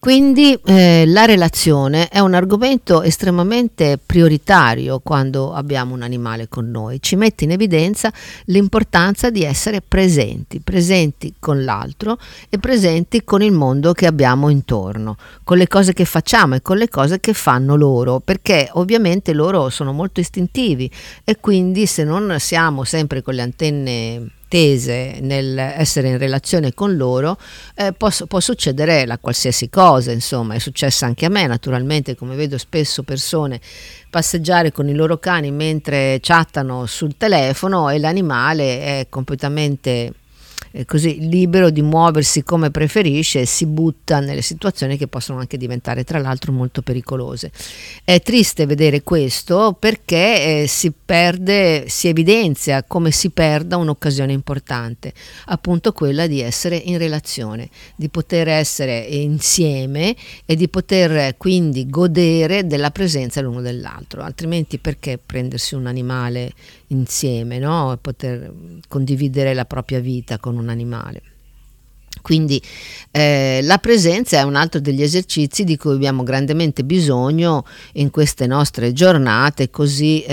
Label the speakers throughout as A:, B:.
A: Quindi la relazione è un argomento estremamente prioritario quando abbiamo un animale con noi, ci mette in evidenza l'importanza di essere presenti con l'altro e presenti con il mondo che abbiamo intorno, con le cose che facciamo e con le cose che fanno loro, perché ovviamente loro sono molto istintivi e quindi se non siamo sempre con le antenne tese nel essere in relazione con loro, può succedere la qualsiasi cosa. Insomma, è successa anche a me, naturalmente, come vedo spesso persone passeggiare con i loro cani mentre chattano sul telefono e l'animale è completamente così libero di muoversi come preferisce e si butta nelle situazioni che possono anche diventare tra l'altro molto pericolose. È triste vedere questo perché si evidenzia come si perda un'occasione importante, appunto quella di essere in relazione, di poter essere insieme e di poter quindi godere della presenza l'uno dell'altro, altrimenti perché prendersi un animale insieme, no? E poter condividere la propria vita con un animale. Quindi la presenza è un altro degli esercizi di cui abbiamo grandemente bisogno in queste nostre giornate così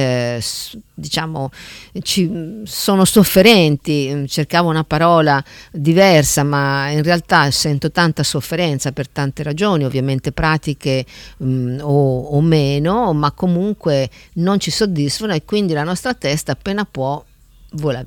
A: diciamo sono sofferenti. Cercavo una parola diversa, ma in realtà sento tanta sofferenza per tante ragioni, ovviamente pratiche o meno, ma comunque non ci soddisfano e quindi la nostra testa appena può vola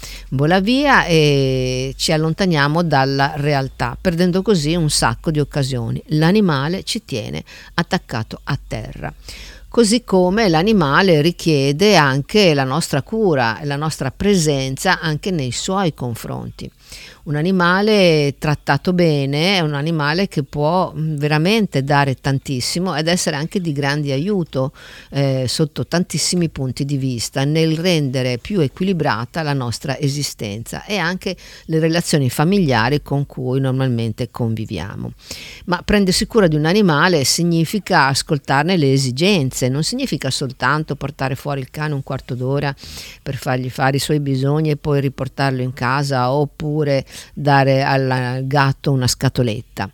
A: via e ci allontaniamo dalla realtà, perdendo così un sacco di occasioni. L'animale ci tiene attaccato a terra, così come l'animale richiede anche la nostra cura e la nostra presenza anche nei suoi confronti. Un animale trattato bene è un animale che può veramente dare tantissimo ed essere anche di grande aiuto sotto tantissimi punti di vista nel rendere più equilibrata la nostra esistenza e anche le relazioni familiari con cui normalmente conviviamo. Ma prendersi cura di un animale significa ascoltarne le esigenze, non significa soltanto portare fuori il cane un quarto d'ora per fargli fare i suoi bisogni e poi riportarlo in casa oppure dare al gatto una scatoletta.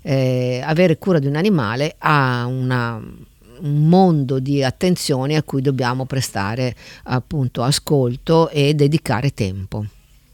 A: Avere cura di un animale ha un mondo di attenzioni a cui dobbiamo prestare appunto ascolto e dedicare tempo.